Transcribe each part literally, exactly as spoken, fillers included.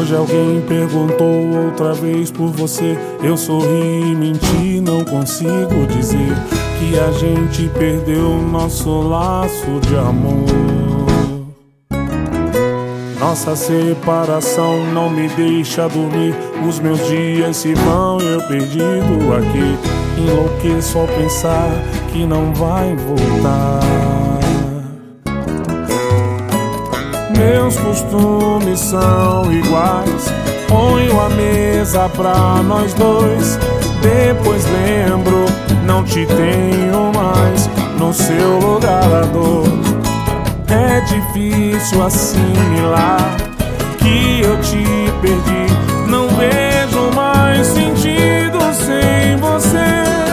Hoje alguém perguntou outra vez por você. Eu sorri e menti, não consigo dizer que a gente perdeu nosso laço de amor. Nossa separação não me deixa dormir. Os meus dias se vão e eu perdido aqui. Enlouqueço ao pensar que não vai voltar. Meus costumes são iguais. Ponho a mesa pra nós dois. Depois lembro, não te tenho mais no seu lugar a dor. É difícil assimilar que eu te perdi. Não vejo mais sentido sem você.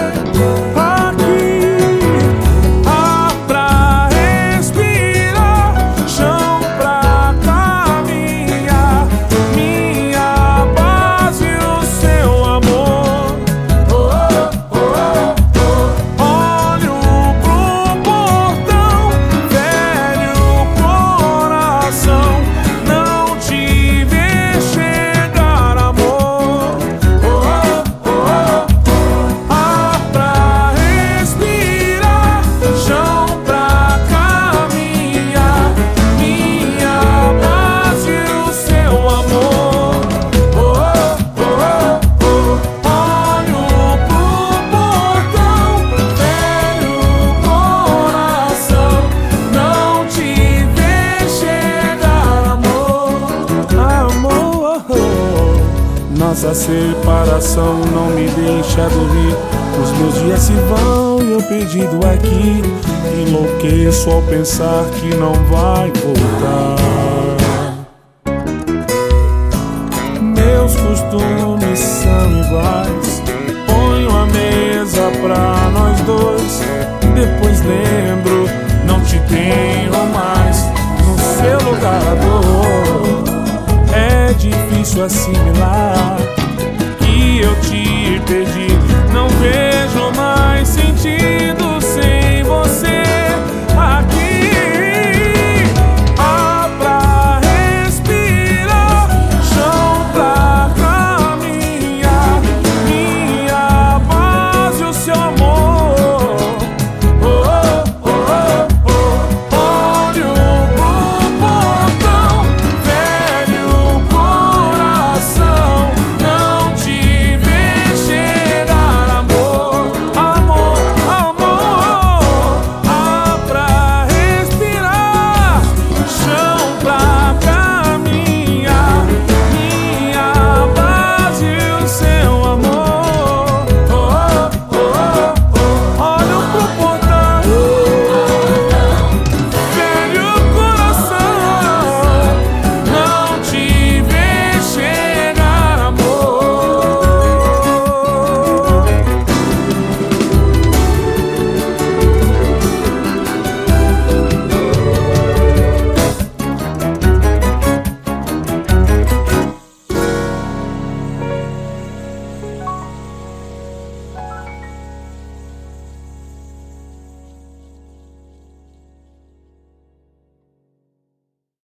Nossa separação não me deixa dormir. Os meus dias se vão e eu perdido aqui. Enlouqueço ao pensar que não vai voltar. Meus costumes são iguais. Ponho a mesa pra nós dois. Depois lembro, não te tenho mais no seu lugar a dor. É difícil assimilar que eu te perdi. Não vejo